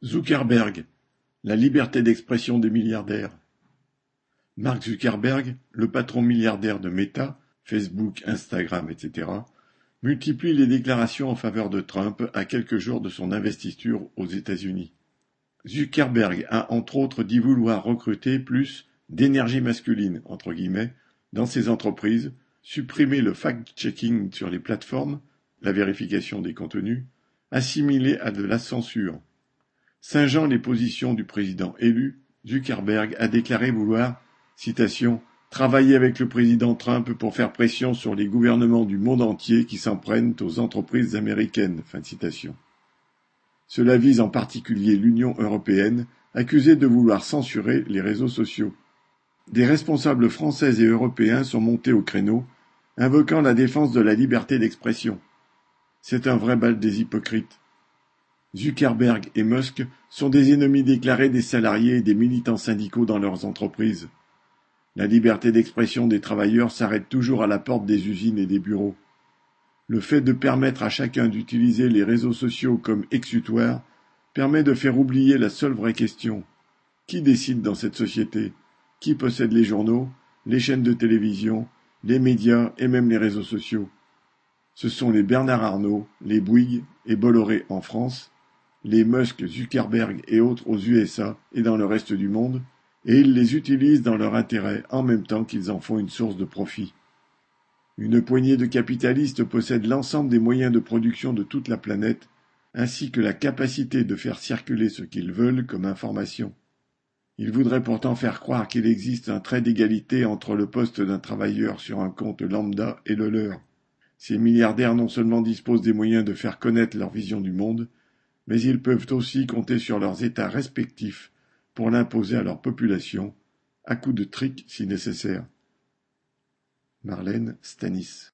Zuckerberg, la liberté d'expression des milliardaires. Mark Zuckerberg, le patron milliardaire de Meta, Facebook, Instagram, etc., multiplie les déclarations en faveur de Trump à quelques jours de son investiture aux États-Unis. Zuckerberg a entre autres dit vouloir recruter plus d'énergie masculine, entre guillemets, dans ses entreprises, supprimer le fact-checking sur les plateformes, la vérification des contenus, assimilé à de la censure. Singeant les positions du président élu, Zuckerberg a déclaré vouloir, citation, travailler avec le président Trump pour faire pression sur les gouvernements du monde entier qui s'en prennent aux entreprises américaines. Fin de citation. Cela vise en particulier l'Union européenne, accusée de vouloir censurer les réseaux sociaux. Des responsables français et européens sont montés au créneau, invoquant la défense de la liberté d'expression. C'est un vrai bal des hypocrites. Zuckerberg et Musk sont des ennemis déclarés des salariés et des militants syndicaux dans leurs entreprises. La liberté d'expression des travailleurs s'arrête toujours à la porte des usines et des bureaux. Le fait de permettre à chacun d'utiliser les réseaux sociaux comme exutoire permet de faire oublier la seule vraie question. Qui décide dans cette société? Qui possède les journaux, les chaînes de télévision, les médias et même les réseaux sociaux? Ce sont les Bernard Arnault, les Bouygues et Bolloré en France, les Musk, Zuckerberg et autres aux USA et dans le reste du monde, et ils les utilisent dans leur intérêt en même temps qu'ils en font une source de profit. Une poignée de capitalistes possède l'ensemble des moyens de production de toute la planète, ainsi que la capacité de faire circuler ce qu'ils veulent comme information. Ils voudraient pourtant faire croire qu'il existe un trait d'égalité entre le poste d'un travailleur sur un compte lambda et le leur. Ces milliardaires non seulement disposent des moyens de faire connaître leur vision du monde, mais ils peuvent aussi compter sur leurs États respectifs pour l'imposer à leur population, à coups de trick si nécessaire. Marlène Stanis.